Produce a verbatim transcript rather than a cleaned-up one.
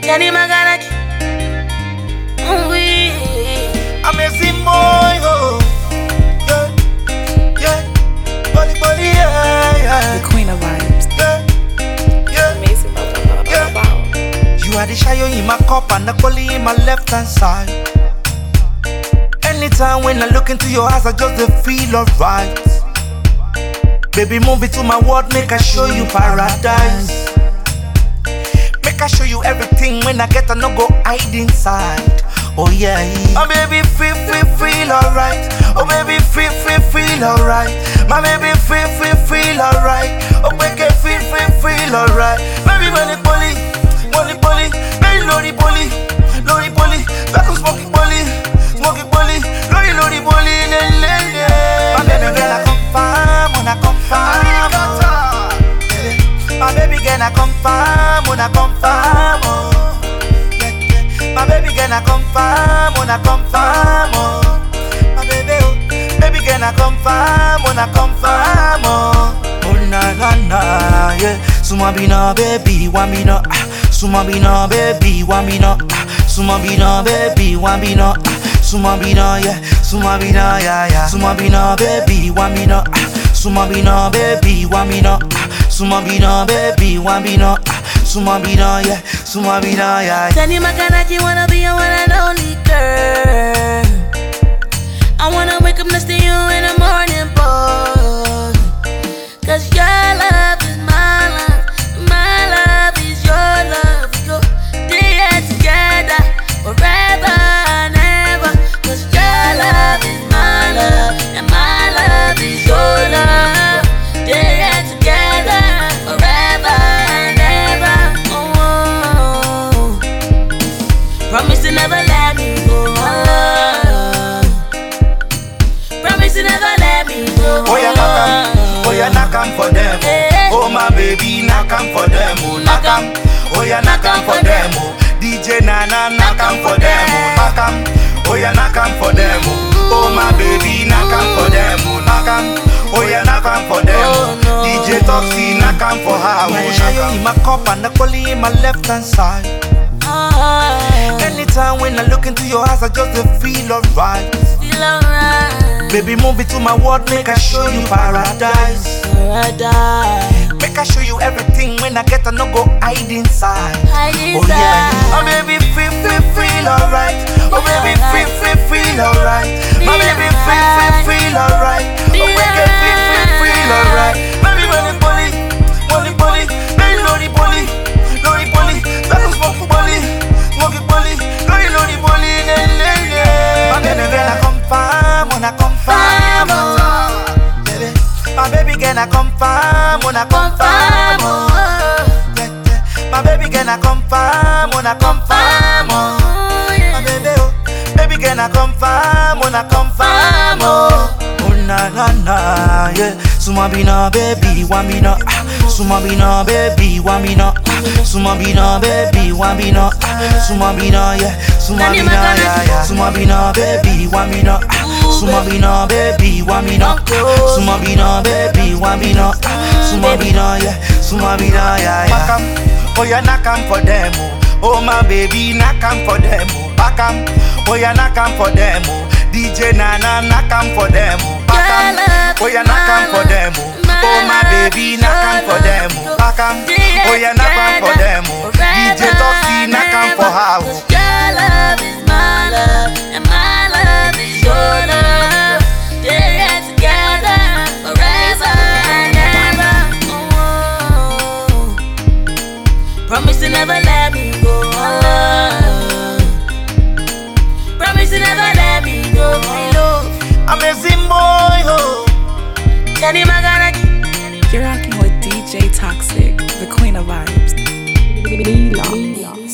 Kenny Magaraki. Oui. Amazing boy, oh. Yeah, yeah. Body, body, yeah, yeah. The queen of vibes. Yeah, yeah. Amazing mother. Yeah. You are the shadow in my cup and the collie in my left hand side. Anytime when I look into your eyes, I just dey feel alright. Baby, move it to my world, make I show you paradise. Make I show you everything. When I get, I no go hide inside. Oh yeah, my baby, feel, feel, feel alright. Oh baby, feel, feel, feel alright. My baby, feel, feel, feel alright. Oh baby, feel, feel, feel alright. Baby, money, bully, money, bully, baby, lorry, bully, lorry, bully, back on smoky bully, smoky bully, lorry, lorry, bully, le, le, le. My baby girl, I confirm, when I confirm, oh. My baby girl, I confirm, when I confirm, oh. My baby girl, I confirm, when I confirm, oh. My baby, oh, baby girl, I confirm, when I confirm, oh. Oh na na na, yeah. Suma be no baby, want me no. Suma be no baby, want me no. Suma be no baby, want me no. Suma be no, yeah. Suma be no, yeah, yeah. Suma be no baby, want me no. Suma be no baby, want me no. Suma be no baby, want me no. Suma be no, yeah. Suma be no, yeah. Kenny Magaraki wanna be a one and only girl. I wanna wake up next to you in the morning, boy. Cause your love is my love, my love is your love. We go there together, forever and ever. Cause your love is my love, and my love is your love. There together, forever and ever. Oh, promise to never let me go. Promise to never let me go. Oh yeah, knock 'em. Oh yeah, knock 'em for them. Oh my baby, knock 'em for them. Oh knock 'em. Oh yeah, knock 'em for them. Oh D J Nana, knock 'em for them. Oh knock 'em. Oh yeah, knock 'em for them. Oh my baby, knock 'em for them. Oh knock 'em. Oh yeah, knock 'em for them. D J Toxi, knock 'em for her. Oh shayo in my cup and the collie in my left hand side. Anytime when I look into your eyes, I just dey feel alright. Feel alright. Baby, move it to my world, make I show you paradise. Paradise. Make I show you everything. When I get, I no go hide inside. Hide Oh yeah, inside. oh baby, feel, feel, feel alright. Oh baby, feel, feel, feel alright. My baby, feel, feel, feel alright. Oh baby, feel, feel, feel alright. Baby, money, bully, money, bully, baby, lorry, bully, lorry, bully, back on smoky bully, smoky bully, lorry, lorry, bully, le, le, le. My baby girl, I confirm, when I confirm, oh. Baby, my baby girl, I confirm, when I confirm, oh. My baby girl, I confirm, when I confirm, oh. My baby, oh, baby girl, I confirm, when I confirm, oh. Oh na na na, yeah. Suma be no baby, want me no. Suma be no baby, want me no. Suma be no baby, want me no. Suma be no, yeah. Suma be no, yeah, yeah. Suma be no baby, want me no. Suma be no baby, want me no. Suma be no baby, want me no. Suma be no, yeah. Suma be no, yeah, yeah. Oh yeah, knock 'em for them, oh. Oh my baby, knock 'em for them, oh. Back 'em. Oh yeah, knock 'em for them, oh. D J Nana, knock 'em for them, oh. Back 'em. Oh yeah, knock 'em for them, oh. Oh my baby, knock 'em for them, oh. Back 'em. Oh yeah, knock 'em for them, oh. D J Toxi, knock 'em for her, oh. Your love is my love, and my love is your love. They're together, forever and ever. Oh, promise to never let me go. Promise to never let me go. My love, Amazing boy, oh. Kenny Magaraki. You're rocking with D J Toxic, the queen of vibes. Mila.